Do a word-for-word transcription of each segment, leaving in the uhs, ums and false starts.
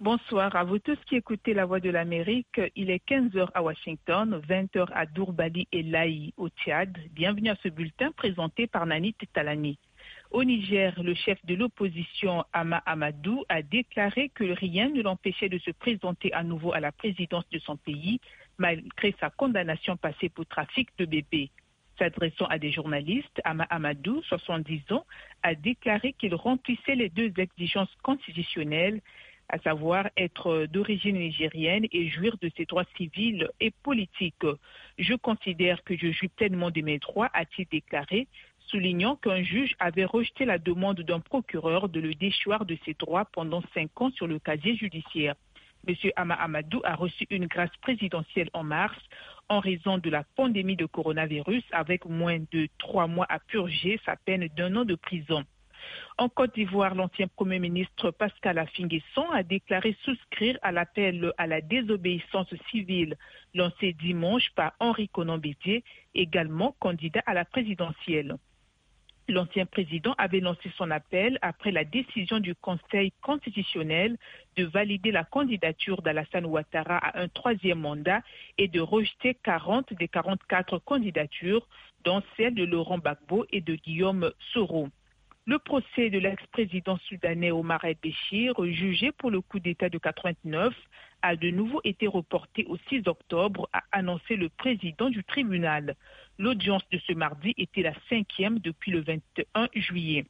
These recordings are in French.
Bonsoir à vous tous qui écoutez La Voix de l'Amérique. Il est quinze heures à Washington, vingt heures à Dourbali et Laï au Tchad. Bienvenue à ce bulletin présenté par Nanit Talani. Au Niger, le chef de l'opposition, Hama Amadou, a déclaré que rien ne l'empêchait de se présenter à nouveau à la présidence de son pays, malgré sa condamnation passée pour trafic de bébés. S'adressant à des journalistes, Hama Amadou, soixante-dix ans, a déclaré qu'il remplissait les deux exigences constitutionnelles, à savoir être d'origine nigérienne et jouir de ses droits civils et politiques. Je considère que je jouis pleinement de mes droits, a-t-il déclaré, soulignant qu'un juge avait rejeté la demande d'un procureur de le déchoir de ses droits pendant cinq ans sur le casier judiciaire. M. Hama Amadou a reçu une grâce présidentielle en mars en raison de la pandémie de coronavirus avec moins de trois mois à purger sa peine d'un an de prison. En Côte d'Ivoire, l'ancien Premier ministre Pascal Affi-N'Guesson a déclaré souscrire à l'appel à la désobéissance civile lancé dimanche par Henri Konan Bédié, également candidat à la présidentielle. L'ancien président avait lancé son appel après la décision du Conseil constitutionnel de valider la candidature d'Alassane Ouattara à un troisième mandat et de rejeter quarante des quarante-quatre candidatures, dont celle de Laurent Gbagbo et de Guillaume Soro. Le procès de l'ex-président soudanais Omar el-Béchir, jugé pour le coup d'État de quatre-vingt-neuf, a de nouveau été reporté au six octobre, a annoncé le président du tribunal. L'audience de ce mardi était la cinquième depuis le vingt et un juillet.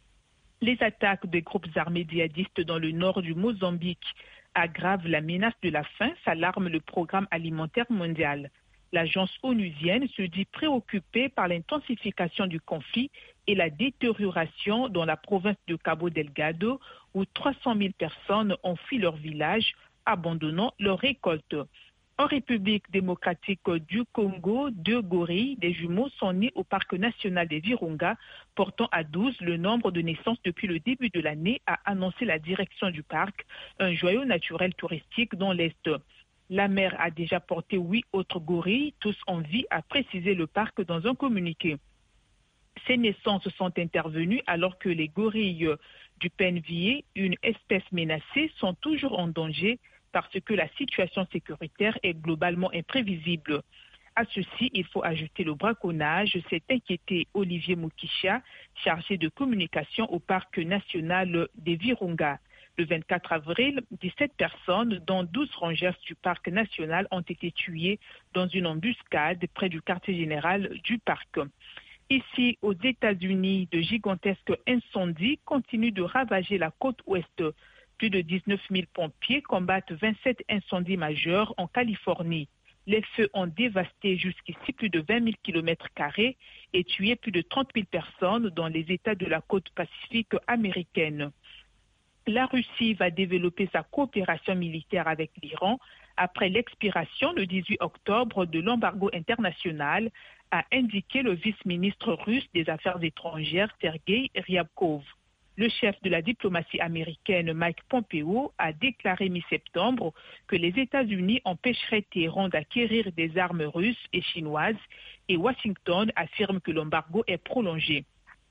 Les attaques des groupes armés djihadistes dans le nord du Mozambique aggravent la menace de la faim, s'alarme le programme alimentaire mondial. L'agence onusienne se dit préoccupée par l'intensification du conflit et la détérioration dans la province de Cabo Delgado, où trois cent mille personnes ont fui leur village, abandonnant leurs récoltes. En République démocratique du Congo, deux gorilles, des jumeaux, sont nés au parc national des Virunga, portant à douze le nombre de naissances depuis le début de l'année, a annoncé la direction du parc, un joyau naturel touristique dans l'Est. La mère a déjà porté huit autres gorilles, tous en vie, a précisé le parc dans un communiqué. Ces naissances sont intervenues alors que les gorilles du Penvier, une espèce menacée, sont toujours en danger parce que la situation sécuritaire est globalement imprévisible. À ceci, il faut ajouter le braconnage, s'est inquiété Olivier Moukisha, chargé de communication au parc national des Virunga. Le vingt-quatre avril, dix-sept personnes, dont douze rangers du parc national, ont été tuées dans une embuscade près du quartier général du parc. Ici, aux États-Unis, de gigantesques incendies continuent de ravager la côte ouest. Plus de dix-neuf mille pompiers combattent vingt-sept incendies majeurs en Californie. Les feux ont dévasté jusqu'ici plus de vingt mille kilomètres carrés et tué plus de trente mille personnes dans les États de la côte pacifique américaine. La Russie va développer sa coopération militaire avec l'Iran après l'expiration le dix-huit octobre de l'embargo international, a indiqué le vice-ministre russe des Affaires étrangères Sergei Ryabkov. Le chef de la diplomatie américaine Mike Pompeo a déclaré mi-septembre que les États-Unis empêcheraient Téhéran d'acquérir des armes russes et chinoises et Washington affirme que l'embargo est prolongé.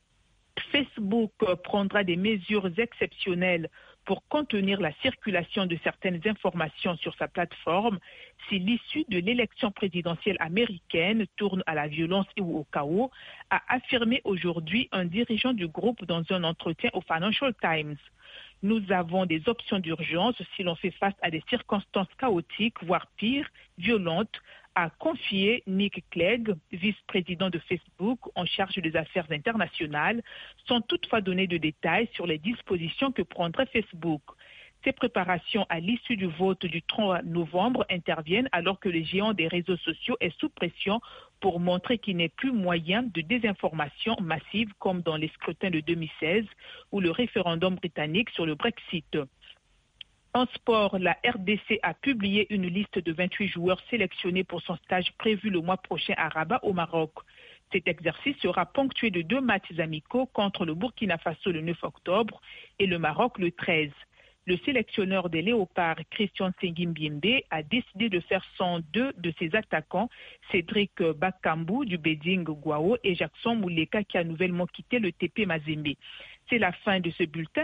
Facebook prendra des mesures exceptionnelles pour contenir la circulation de certaines informations sur sa plateforme si l'issue de l'élection présidentielle américaine tourne à la violence ou au chaos, a affirmé aujourd'hui un dirigeant du groupe dans un entretien au Financial Times. Nous avons des options d'urgence si l'on fait face à des circonstances chaotiques, voire pire, violentes, a confié Nick Clegg, vice-président de Facebook en charge des affaires internationales, sans toutefois donner de détails sur les dispositions que prendrait Facebook. Ces préparations à l'issue du vote du trois novembre interviennent alors que le géant des réseaux sociaux est sous pression pour montrer qu'il n'est plus moyen de désinformation massive comme dans les scrutins de deux mille seize ou le référendum britannique sur le Brexit. En sport, la R D C a publié une liste de vingt-huit joueurs sélectionnés pour son stage prévu le mois prochain à Rabat au Maroc. Cet exercice sera ponctué de deux matchs amicaux contre le Burkina Faso le neuf octobre et le Maroc le treize. Le sélectionneur des Léopards, Christian Senghimbiembe, a décidé de faire sans deux de ses attaquants, Cédric Bakambu du Beijing Guao et Jackson Mouleka qui a nouvellement quitté le T P Mazembe. C'est la fin de ce bulletin.